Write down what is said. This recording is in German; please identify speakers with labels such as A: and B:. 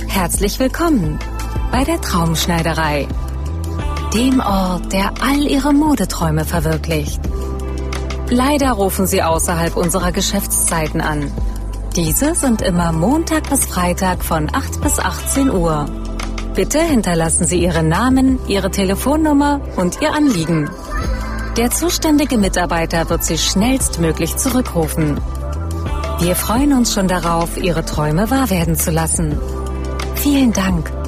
A: Herzlich willkommen bei der Traumschneiderei, dem Ort, der all Ihre Modeträume verwirklicht. Leider rufen Sie außerhalb unserer Geschäftszeiten an. Diese sind immer Montag bis Freitag von 8 bis 18 Uhr. Bitte hinterlassen Sie Ihren Namen, Ihre Telefonnummer und Ihr Anliegen. Der zuständige Mitarbeiter wird Sie schnellstmöglich zurückrufen. Wir freuen uns schon darauf, Ihre Träume wahr werden zu lassen. Vielen Dank.